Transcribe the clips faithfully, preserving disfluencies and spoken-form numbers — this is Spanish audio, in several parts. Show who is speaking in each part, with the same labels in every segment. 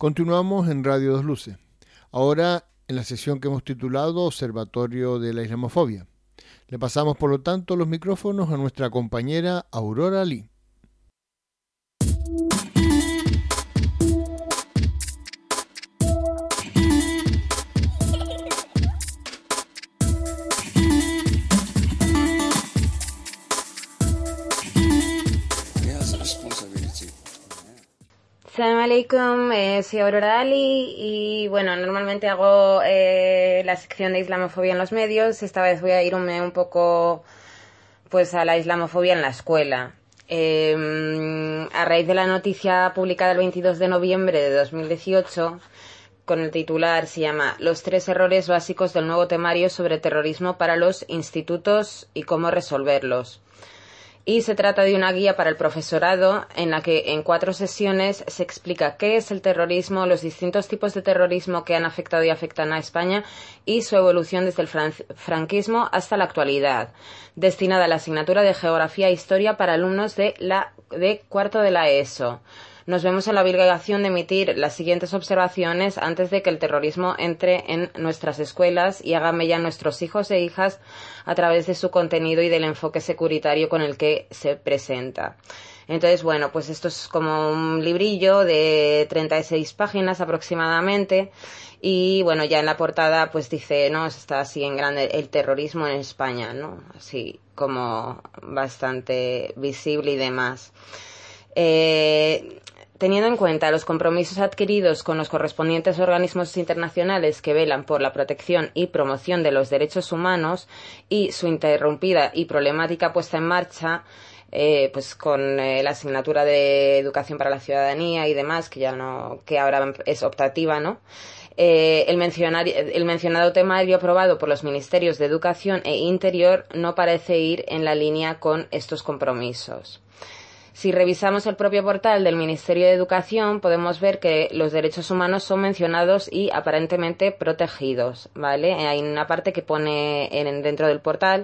Speaker 1: Continuamos en Radio Dos Luces, ahora en la sesión que hemos titulado Observatorio de la Islamofobia. Le pasamos, por lo tanto, los micrófonos a nuestra compañera Aurora Lee.
Speaker 2: Assalamu alaikum, eh, soy Aurora Ali y bueno, normalmente hago eh, la sección de islamofobia en los medios. Esta vez voy a irme un poco pues a la islamofobia en la escuela. Eh, a raíz de la noticia publicada el veintidós de noviembre de dos mil dieciocho, con el titular, se llama Los tres errores básicos del nuevo temario sobre terrorismo para los institutos y cómo resolverlos. Y se trata de una guía para el profesorado en la que en cuatro sesiones se explica qué es el terrorismo, los distintos tipos de terrorismo que han afectado y afectan a España y su evolución desde el fran- franquismo hasta la actualidad, destinada a la asignatura de Geografía e Historia para alumnos de, la, de cuarto de la ESO. Nos vemos en la obligación de emitir las siguientes observaciones antes de que el terrorismo entre en nuestras escuelas y haga mella a nuestros hijos e hijas a través de su contenido y del enfoque securitario con el que se presenta. Entonces, bueno, pues esto es como un librillo de treinta y seis páginas aproximadamente y, bueno, ya en la portada pues dice, ¿no? Está así en grande el terrorismo en España, ¿no? Así como bastante visible y demás. Eh... Teniendo en cuenta los compromisos adquiridos con los correspondientes organismos internacionales que velan por la protección y promoción de los derechos humanos y su interrumpida y problemática puesta en marcha, eh, pues con eh, la asignatura de Educación para la Ciudadanía y demás, que ya no, que ahora es optativa, ¿no? Eh, el, mencionar, el mencionado temario aprobado por los Ministerios de Educación e Interior no parece ir en la línea con estos compromisos. Si revisamos el propio portal del Ministerio de Educación, podemos ver que los derechos humanos son mencionados y aparentemente protegidos, ¿vale? Hay una parte que pone en, dentro del portal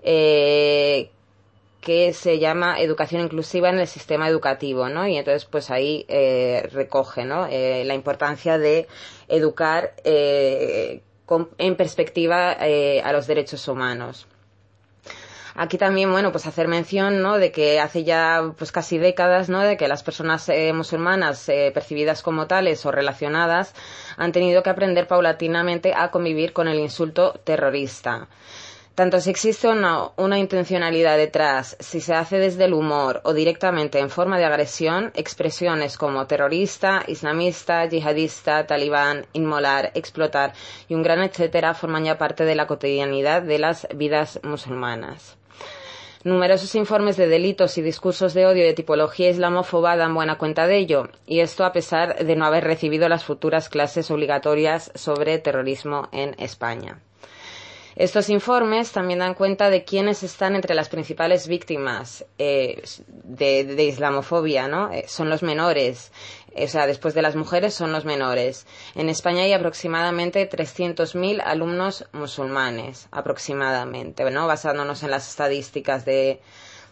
Speaker 2: eh, que se llama Educación Inclusiva en el Sistema Educativo, ¿no? Y entonces, pues ahí eh, recoge, ¿no? Eh, la importancia de educar eh, con, en perspectiva eh, a los derechos humanos. Aquí también, bueno, pues hacer mención, ¿no?, de que hace ya pues casi décadas, ¿no?, de que las personas eh, musulmanas eh, percibidas como tales o relacionadas han tenido que aprender paulatinamente a convivir con el insulto terrorista. Tanto si existe o no una intencionalidad detrás, si se hace desde el humor o directamente en forma de agresión, expresiones como terrorista, islamista, yihadista, talibán, inmolar, explotar y un gran etcétera forman ya parte de la cotidianidad de las vidas musulmanas. Numerosos informes de delitos y discursos de odio de tipología islamófoba dan buena cuenta de ello, y esto a pesar de no haber recibido las futuras clases obligatorias sobre terrorismo en España. Estos informes también dan cuenta de quiénes están entre las principales víctimas eh, de, de islamofobia, ¿no? Eh, son los menores, o sea, después de las mujeres son los menores. En España hay aproximadamente trescientos mil alumnos musulmanes, aproximadamente, ¿no?, basándonos en las estadísticas de,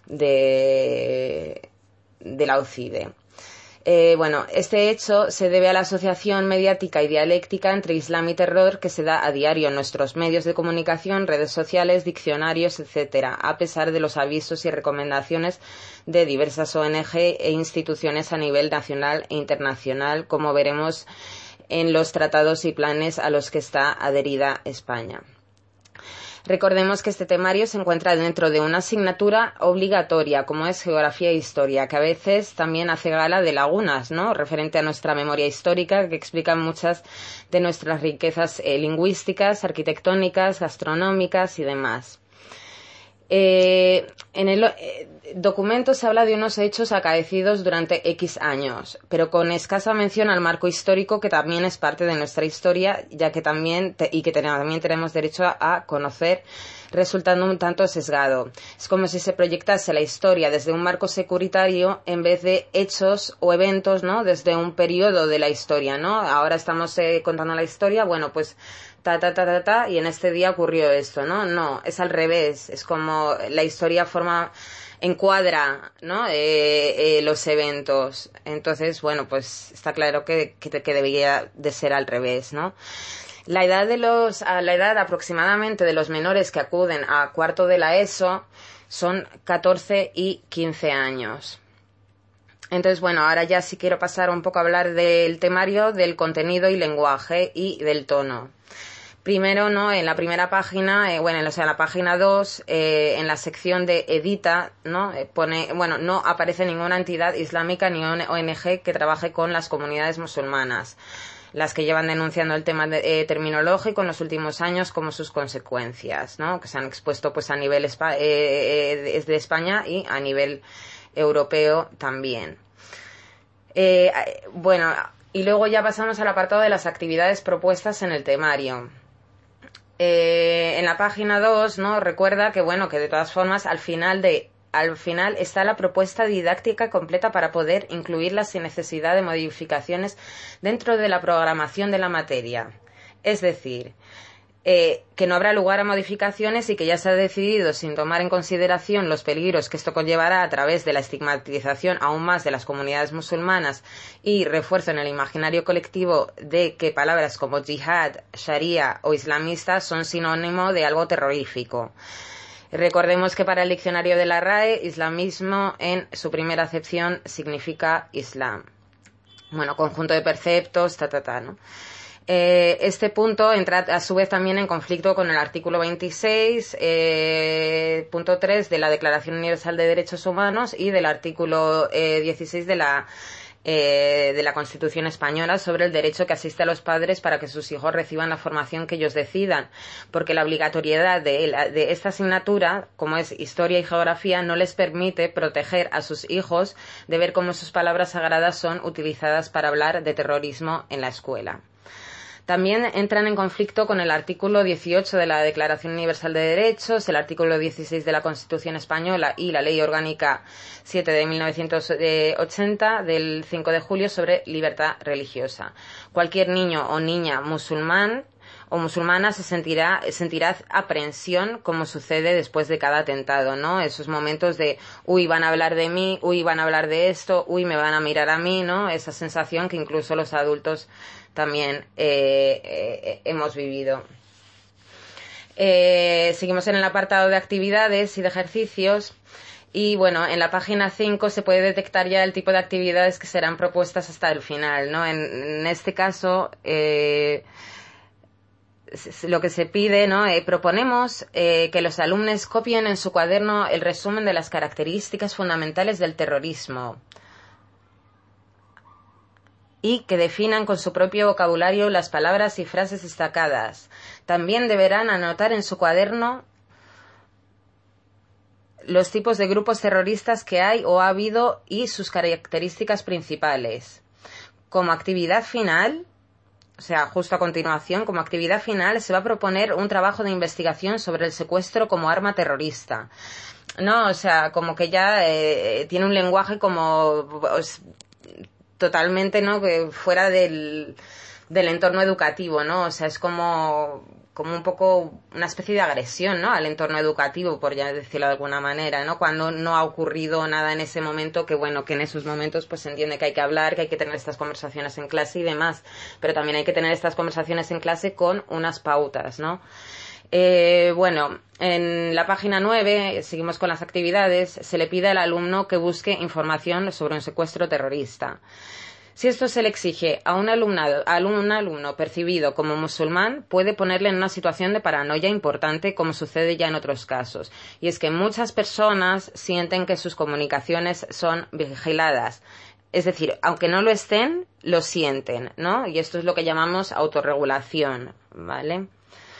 Speaker 2: de, de la O C I D E. Eh, bueno, este hecho se debe a la asociación mediática y dialéctica entre Islam y terror que se da a diario en nuestros medios de comunicación, redes sociales, diccionarios, etcétera, a pesar de los avisos y recomendaciones de diversas O N G e instituciones a nivel nacional e internacional, como veremos en los tratados y planes a los que está adherida España. Recordemos que este temario se encuentra dentro de una asignatura obligatoria, como es Geografía e Historia, que a veces también hace gala de lagunas, ¿no?, referente a nuestra memoria histórica, que explican muchas de nuestras riquezas eh, lingüísticas, arquitectónicas, gastronómicas y demás. Eh, en el eh, documento se habla de unos hechos acaecidos durante X años, pero con escasa mención al marco histórico que también es parte de nuestra historia, ya que también te, y que también tenemos derecho a, a conocer, resultando un tanto sesgado. Es como si se proyectase la historia desde un marco securitario en vez de hechos o eventos, ¿no?, desde un periodo de la historia, ¿no? Ahora estamos eh, contando la historia, bueno, pues ta, ta, ta, ta, ta, y en este día ocurrió esto, ¿no? No, es al revés, es como la historia forma encuadra, ¿no? Eh, eh, los eventos. Entonces, bueno, pues está claro que, que, que debería de ser al revés, ¿no? La edad de los, a la edad aproximadamente de los menores que acuden a cuarto de la ESO son catorce y quince años. Entonces, bueno, ahora ya sí quiero pasar un poco a hablar del temario, del contenido y lenguaje y del tono. Primero, ¿no? En la primera página, eh, bueno, o sea, en la página dos, eh, en la sección de edita, ¿no? Eh, pone, bueno, no aparece ninguna entidad islámica ni O N G que trabaje con las comunidades musulmanas, las que llevan denunciando el tema de, eh, terminológico en los últimos años como sus consecuencias, ¿no? Que se han expuesto pues a nivel espa- eh, eh, de España y a nivel europeo también. Eh, bueno, y luego ya pasamos al apartado de las actividades propuestas en el temario. Eh, en la página dos, ¿no? Recuerda que, bueno, que de todas formas al final de al final está la propuesta didáctica completa para poder incluirla sin necesidad de modificaciones dentro de la programación de la materia. Es decir, eh, que no habrá lugar a modificaciones y que ya se ha decidido, sin tomar en consideración los peligros que esto conllevará a través de la estigmatización aún más de las comunidades musulmanas y refuerzo en el imaginario colectivo de que palabras como yihad, sharia o islamista son sinónimo de algo terrorífico. Recordemos que para el diccionario de la R A E, islamismo en su primera acepción significa islam. Bueno, conjunto de preceptos, ta, ta, ta, ¿no? Eh, este punto entra a su vez también en conflicto con el artículo veintiséis, eh, punto tres de la Declaración Universal de Derechos Humanos y del artículo eh, dieciséis de la Eh, de la Constitución española sobre el derecho que asiste a los padres para que sus hijos reciban la formación que ellos decidan, porque la obligatoriedad de, de esta asignatura, como es historia y geografía, no les permite proteger a sus hijos de ver cómo sus palabras sagradas son utilizadas para hablar de terrorismo en la escuela. También entran en conflicto con el artículo dieciocho de la Declaración Universal de Derechos, el artículo dieciséis de la Constitución Española y la Ley Orgánica siete de mil novecientos ochenta del cinco de julio sobre libertad religiosa. Cualquier niño o niña musulmán o musulmana se sentirá, sentirá aprensión como sucede después de cada atentado, ¿no? Esos momentos de, uy, van a hablar de mí, uy, van a hablar de esto, uy, me van a mirar a mí, ¿no? Esa sensación que incluso los adultos también eh, eh, hemos vivido. Eh, seguimos en el apartado de actividades y de ejercicios. Y bueno, en la página cinco se puede detectar ya el tipo de actividades que serán propuestas hasta el final, ¿no? En, en este caso, eh, lo que se pide, ¿no? Eh, proponemos eh, que los alumnos copien en su cuaderno el resumen de las características fundamentales del terrorismo y que definan con su propio vocabulario las palabras y frases destacadas. También deberán anotar en su cuaderno los tipos de grupos terroristas que hay o ha habido y sus características principales. Como actividad final, o sea, justo a continuación, como actividad final, se va a proponer un trabajo de investigación sobre el secuestro como arma terrorista. No, o sea, como que ya eh, tiene un lenguaje como pues, totalmente, ¿no? Que fuera del, del entorno educativo, ¿no? O sea, es como, como un poco una especie de agresión, ¿no? Al entorno educativo, por ya decirlo de alguna manera, ¿no? Cuando no ha ocurrido nada en ese momento, que bueno, que en esos momentos pues se entiende que hay que hablar, que hay que tener estas conversaciones en clase y demás, pero también hay que tener estas conversaciones en clase con unas pautas, ¿no? Eh, bueno, en la página nueve, seguimos con las actividades, se le pide al alumno que busque información sobre un secuestro terrorista. Si esto se le exige a un alumnado, a un alumno percibido como musulmán, puede ponerle en una situación de paranoia importante, como sucede ya en otros casos. Y es que muchas personas sienten que sus comunicaciones son vigiladas. Es decir, aunque no lo estén, lo sienten, ¿no? Y esto es lo que llamamos autorregulación, ¿vale?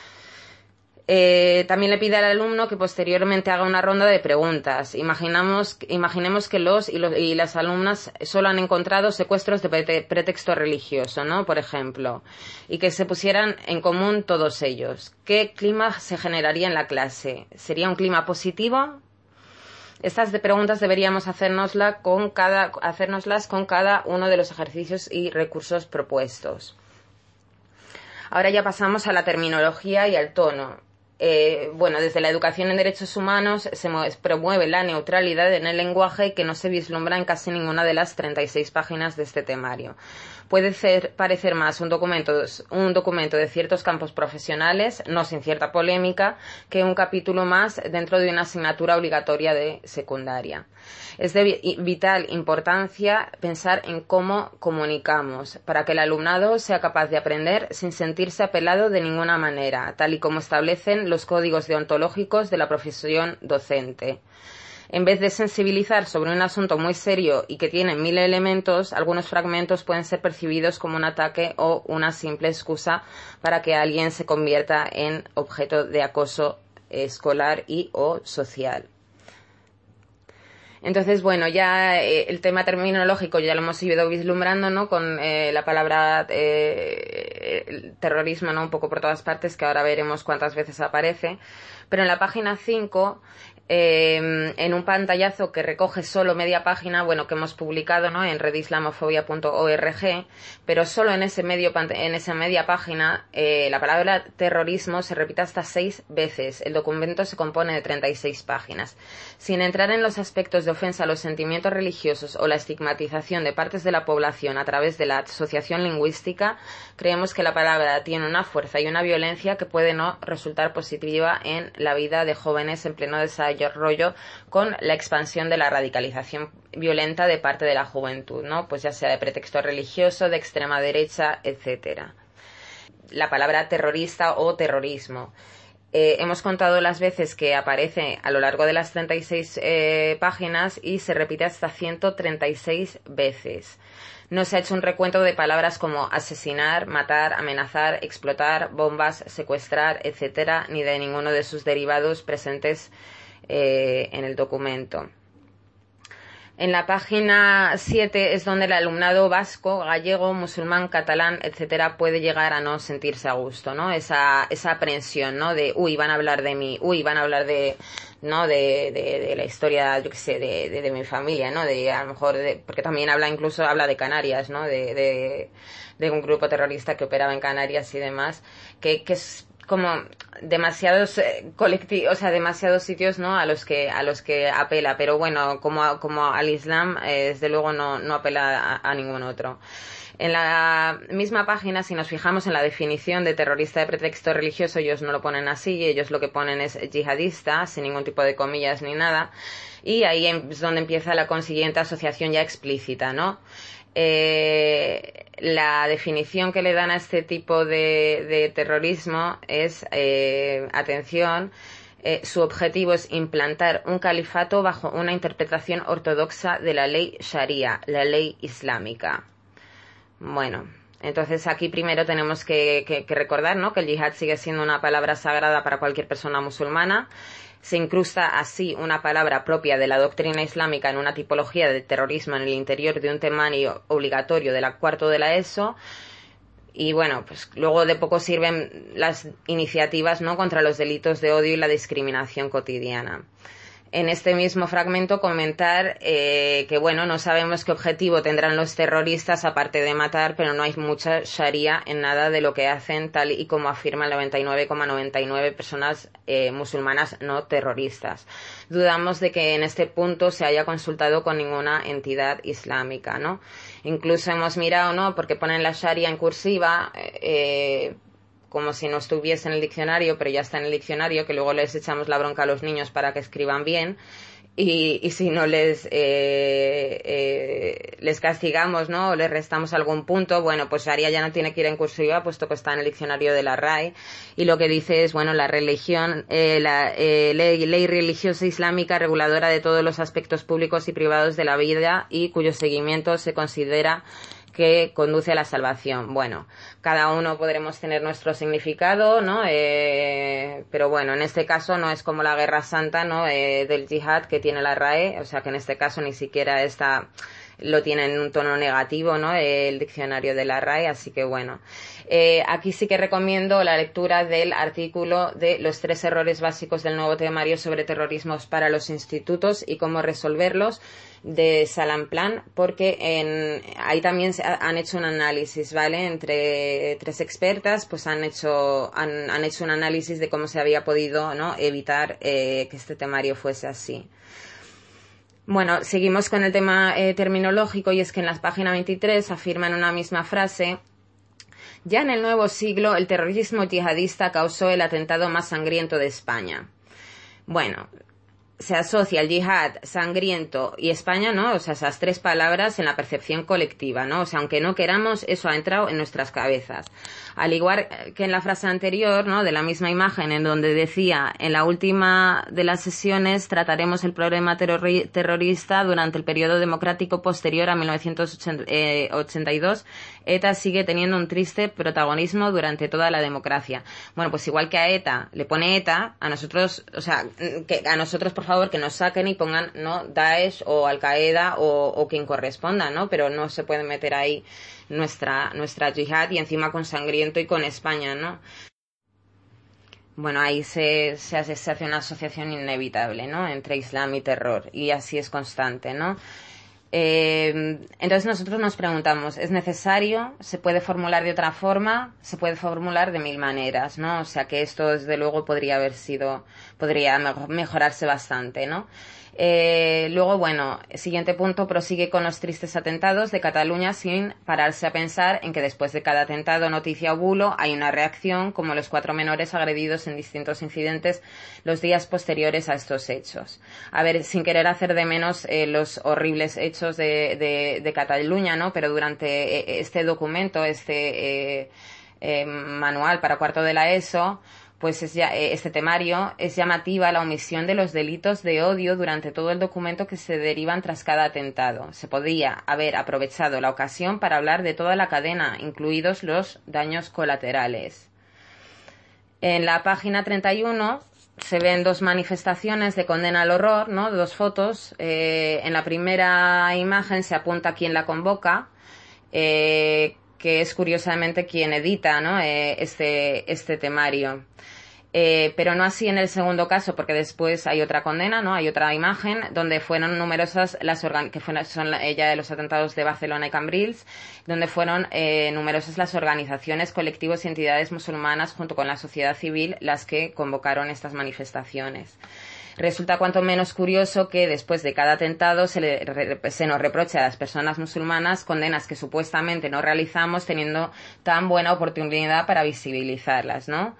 Speaker 2: Eh, también le pide al alumno que posteriormente haga una ronda de preguntas. Imaginamos, imaginemos que los y, los y las alumnas solo han encontrado secuestros de prete, pretexto religioso, ¿no? Por ejemplo, y que se pusieran en común todos ellos. ¿Qué clima se generaría en la clase? ¿Sería un clima positivo? Estas de preguntas deberíamos hacérnosla con cada, hacérnoslas con cada uno de los ejercicios y recursos propuestos. Ahora ya pasamos a la terminología y al tono. Eh, bueno, desde la educación en derechos humanos se promueve la neutralidad en el lenguaje que no se vislumbra en casi ninguna de las treinta y seis páginas de este temario. Puede ser, parecer más un documento, un documento de ciertos campos profesionales, no sin cierta polémica, que un capítulo más dentro de una asignatura obligatoria de secundaria. Es de vital importancia pensar en cómo comunicamos, para que el alumnado sea capaz de aprender sin sentirse apelado de ninguna manera, tal y como establecen los códigos deontológicos de la profesión docente. En vez de sensibilizar sobre un asunto muy serio y que tiene mil elementos, algunos fragmentos pueden ser percibidos como un ataque o una simple excusa para que alguien se convierta en objeto de acoso escolar y o social. Entonces, bueno, ya eh, el tema terminológico ya lo hemos ido vislumbrando, ¿no? Con eh, la palabra eh, terrorismo, ¿no? Un poco por todas partes, que ahora veremos cuántas veces aparece. Pero en la página cinco, eh, en un pantallazo que recoge solo media página, bueno, que hemos publicado, ¿no? En red islamofobia punto org, pero solo en ese medio en esa media página eh, la palabra terrorismo se repite hasta seis veces. El documento se compone de treinta y seis páginas. Sin entrar en los aspectos de ofensa a los sentimientos religiosos o la estigmatización de partes de la población a través de la asociación lingüística, creemos que la palabra tiene una fuerza y una violencia que puede no resultar positiva en la vida de jóvenes en pleno desarrollo con la expansión de la radicalización violenta de parte de la juventud, ¿no? Pues ya sea de pretexto religioso, de extrema derecha, etcétera. La palabra terrorista o terrorismo. Eh, hemos contado las veces que aparece a lo largo de las treinta y seis eh, páginas y se repite hasta ciento treinta y seis veces. No se ha hecho un recuento de palabras como asesinar, matar, amenazar, explotar, bombas, secuestrar, etcétera, ni de ninguno de sus derivados presentes eh, en el documento. En la página siete es donde el alumnado vasco, gallego, musulmán, catalán, etcétera, puede llegar a no sentirse a gusto, ¿no? Esa, esa aprensión, ¿no? De, uy, van a hablar de mí, uy, van a hablar de, ¿no? De, de, de la historia, yo qué sé, de, de, de mi familia, ¿no? De, a lo mejor, de, porque también habla, incluso habla de Canarias, ¿no? De, de, de un grupo terrorista que operaba en Canarias y demás, que, que es como demasiados eh, colectivos, o sea, demasiados sitios, ¿no? A los que a los que apela, pero bueno, como como al Islam, eh, desde luego no no apela a, a ningún otro. En la misma página, si nos fijamos en la definición de terrorista de pretexto religioso, ellos no lo ponen así, ellos lo que ponen es yihadista, sin ningún tipo de comillas ni nada, y ahí es donde empieza la consiguiente asociación ya explícita, ¿no? Eh, la definición que le dan a este tipo de, de terrorismo es, eh, atención, eh, su objetivo es implantar un califato bajo una interpretación ortodoxa de la ley sharia, la ley islámica. Bueno, entonces aquí primero tenemos que, que, que recordar, ¿no?, que el yihad sigue siendo una palabra sagrada para cualquier persona musulmana. Se incrusta así una palabra propia de la doctrina islámica en una tipología de terrorismo en el interior de un temario obligatorio de la cuarto de la ESO. Y bueno, pues luego de poco sirven las iniciativas, ¿no?, contra los delitos de odio y la discriminación cotidiana. En este mismo fragmento comentar eh, que, bueno, no sabemos qué objetivo tendrán los terroristas aparte de matar, pero no hay mucha sharia en nada de lo que hacen, tal y como afirman noventa y nueve coma noventa y nueve personas eh, musulmanas no terroristas. Dudamos de que en este punto se haya consultado con ninguna entidad islámica, ¿no? Incluso hemos mirado, ¿no?, porque ponen la sharia en cursiva, eh, como si no estuviese en el diccionario, pero ya está en el diccionario, que luego les echamos la bronca a los niños para que escriban bien, y, y si no les eh, eh, les castigamos, ¿no?, o les restamos algún punto, bueno, pues Sharia ya no tiene que ir en cursiva, puesto que está en el diccionario de la R A E, y lo que dice es, bueno, la religión, eh, la eh, ley, ley religiosa islámica reguladora de todos los aspectos públicos y privados de la vida y cuyo seguimiento se considera que conduce a la salvación. Bueno, cada uno podremos tener nuestro significado, ¿no? Eh, pero bueno, en este caso no es como la guerra santa, ¿no?, eh, del yihad que tiene la R A E, o sea que en este caso ni siquiera está lo tiene en un tono negativo, ¿no? El diccionario de la R A E, así que bueno. Eh, aquí sí que recomiendo la lectura del artículo de los tres errores básicos del nuevo temario sobre terrorismos para los institutos y cómo resolverlos, de Salamplan, porque en, ahí también se ha, han hecho un análisis, ¿vale? Entre tres expertas, pues han hecho, han, han hecho un análisis de cómo se había podido, ¿no?, evitar eh, que este temario fuese así. Bueno, seguimos con el tema eh, terminológico, y es que en la página veintitrés afirma en una misma frase: ya en el nuevo siglo el terrorismo yihadista causó el atentado más sangriento de España. Bueno, se asocia el yihad, sangriento y España, ¿no? O sea, esas tres palabras en la percepción colectiva, ¿no? O sea, aunque no queramos, eso ha entrado en nuestras cabezas. Al igual que en la frase anterior, ¿no?, de la misma imagen, en donde decía: en la última de las sesiones trataremos el problema terrori- terrorista durante el periodo democrático posterior a mil novecientos ochenta y dos, ETA sigue teniendo un triste protagonismo durante toda la democracia. Bueno, pues igual que a ETA le pone ETA, a nosotros, o sea, que a nosotros, por favor, que nos saquen y pongan, ¿no?, Daesh o Al-Qaeda o, o quien corresponda, ¿no? Pero no se puede meter ahí nuestra nuestra yihad, y encima con sangriento y con España, ¿no? Bueno, ahí se, se, hace, se hace una asociación inevitable, ¿no?, entre Islam y terror, y así es constante, ¿no? Eh, entonces nosotros nos preguntamos, ¿es necesario? ¿Se puede formular de otra forma? Se puede formular de mil maneras, ¿no? O sea que esto desde luego podría haber sido, podría mejorarse bastante, ¿no? Eh, luego, bueno, siguiente punto, prosigue con los tristes atentados de Cataluña sin pararse a pensar en que después de cada atentado, noticia o bulo hay una reacción, como los cuatro menores agredidos en distintos incidentes los días posteriores a estos hechos. A ver, sin querer hacer de menos eh, los horribles hechos de, de, de Cataluña, ¿no? Pero durante este documento, este eh, eh, manual para cuarto de la ESO, pues es ya, este temario, es llamativa la omisión de los delitos de odio durante todo el documento que se derivan tras cada atentado. Se podría haber aprovechado la ocasión para hablar de toda la cadena, incluidos los daños colaterales. En la página treinta y uno se ven dos manifestaciones de condena al horror, ¿no? Dos fotos. Eh, en la primera imagen se apunta quién la convoca, eh, que es curiosamente quien edita, ¿no?, eh, este, este temario. Eh, pero no así en el segundo caso, porque después hay otra condena, ¿no? Hay otra imagen donde fueron numerosas las organ que fueron, son ya de los atentados de Barcelona y Cambrils, donde fueron eh, numerosas las organizaciones, colectivos y entidades musulmanas junto con la sociedad civil las que convocaron estas manifestaciones. Resulta cuanto menos curioso que después de cada atentado se, le, se nos reproche a las personas musulmanas condenas que supuestamente no realizamos, teniendo tan buena oportunidad para visibilizarlas, ¿no?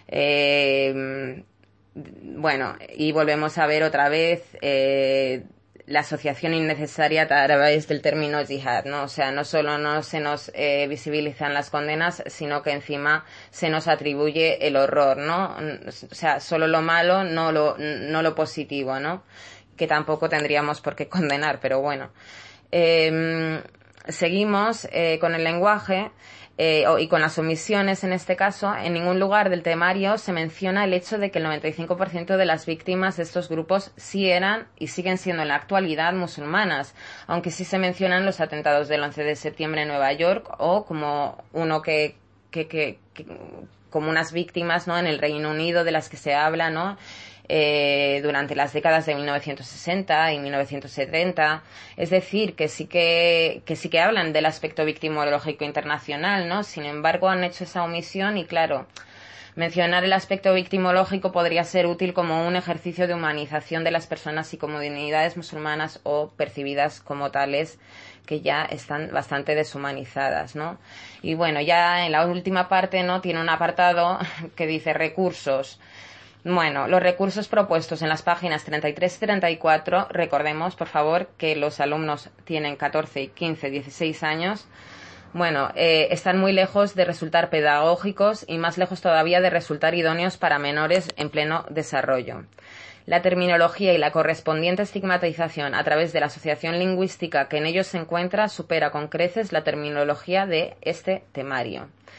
Speaker 2: Eh, bueno, y volvemos a ver otra vez eh, la asociación innecesaria a través del término yihad, ¿no? O sea, no solo no se nos eh, visibilizan las condenas, sino que encima se nos atribuye el horror, ¿no? O sea, solo lo malo, no lo, no lo positivo, ¿no? Que tampoco tendríamos por qué condenar, pero bueno. Eh, seguimos eh, con el lenguaje. Eh, y con las omisiones en este caso. En ningún lugar del temario se menciona el hecho de que el noventa y cinco por ciento de las víctimas de estos grupos sí eran y siguen siendo en la actualidad musulmanas, aunque sí se mencionan los atentados del once de septiembre en Nueva York, o como uno que, que, que, que como unas víctimas, ¿no?, en el Reino Unido de las que se habla, ¿no?, Eh, durante las décadas de mil novecientos sesenta y mil novecientos setenta, es decir, que sí que, que sí que hablan del aspecto victimológico internacional, ¿no? Sin embargo, han hecho esa omisión y, claro, mencionar el aspecto victimológico podría ser útil como un ejercicio de humanización de las personas y comunidades musulmanas o percibidas como tales, que ya están bastante deshumanizadas, ¿no? Y bueno, ya en la última parte, ¿no?, tiene un apartado que dice recursos. Bueno, los recursos propuestos en las páginas treinta y tres y treinta y cuatro, recordemos, por favor, que los alumnos tienen catorce, quince, dieciséis años. Bueno, eh, están muy lejos de resultar pedagógicos y más lejos todavía de resultar idóneos para menores en pleno desarrollo. La terminología y la correspondiente estigmatización a través de la asociación lingüística que en ellos se encuentra supera con creces la terminología de este temario.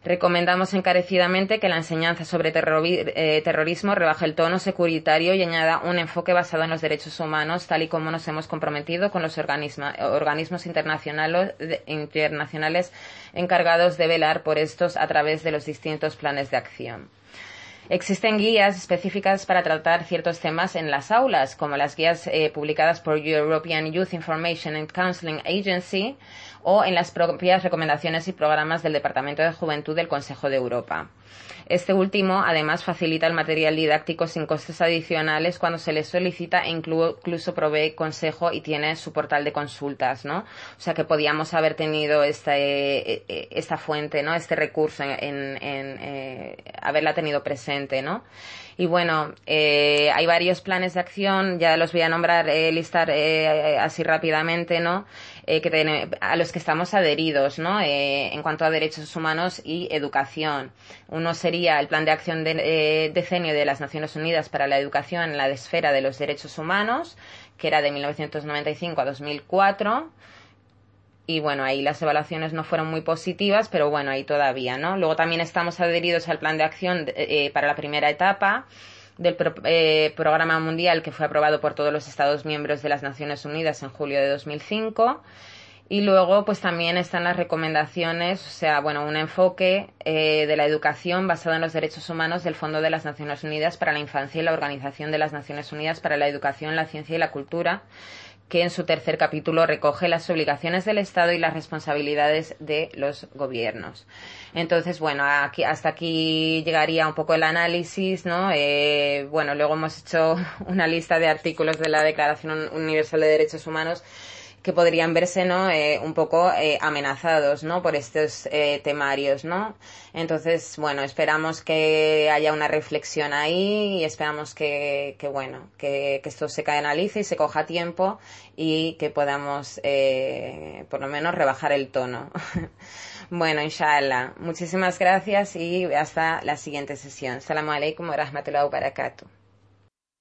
Speaker 2: Recomendamos encarecidamente que la enseñanza sobre eh, terrorismo rebaje el tono securitario y añada un enfoque basado en los derechos humanos, tal y como nos hemos comprometido con los organismos internacionales, internacionales encargados de velar por estos a través de los distintos planes de acción. Existen guías específicas para tratar ciertos temas en las aulas, como las guías eh, publicadas por European Youth Information and Counseling Agency o en las propias recomendaciones y programas del Departamento de Juventud del Consejo de Europa. Este último, además, facilita el material didáctico sin costes adicionales cuando se le solicita e incluso provee consejo y tiene su portal de consultas, ¿no? O sea que podíamos haber tenido esta, eh, esta fuente, ¿no? Este recurso en, en, en eh, haberla tenido presente, ¿no? Y bueno, eh, hay varios planes de acción, ya los voy a nombrar, eh, listar eh, así rápidamente, ¿no? Eh, que ten, a los que estamos adheridos, ¿no? Eh, en cuanto a derechos humanos y educación. Uno sería el Plan de Acción de, eh, Decenio de las Naciones Unidas para la Educación en la esfera de los derechos humanos, que era de mil novecientos noventa y cinco a dos mil cuatro. Y bueno, ahí las evaluaciones no fueron muy positivas, pero bueno, ahí todavía, ¿no? Luego también estamos adheridos al Plan de Acción eh, para la primera etapa del pro, eh, Programa Mundial, que fue aprobado por todos los Estados miembros de las Naciones Unidas en julio de dos mil cinco. Y luego, pues también están las recomendaciones, o sea, bueno, un enfoque eh, de la educación basado en los derechos humanos del Fondo de las Naciones Unidas para la Infancia y la Organización de las Naciones Unidas para la Educación, la Ciencia y la Cultura, que en su tercer capítulo recoge las obligaciones del Estado y las responsabilidades de los gobiernos. Entonces, bueno, aquí, hasta aquí llegaría un poco el análisis, ¿no? Eh, bueno, luego hemos hecho una lista de artículos de la Declaración Universal de Derechos Humanos que podrían verse, ¿no? Eh, un poco eh, amenazados, ¿no? Por estos eh, temarios, ¿no? Entonces, bueno, esperamos que haya una reflexión ahí y esperamos que, que bueno, que, que esto se canalice y se coja a tiempo y que podamos, eh, por lo menos, rebajar el tono. Bueno, inshallah. Muchísimas gracias y hasta la siguiente sesión. Assalamu alaikum wa rahmatullahi wa barakatuh.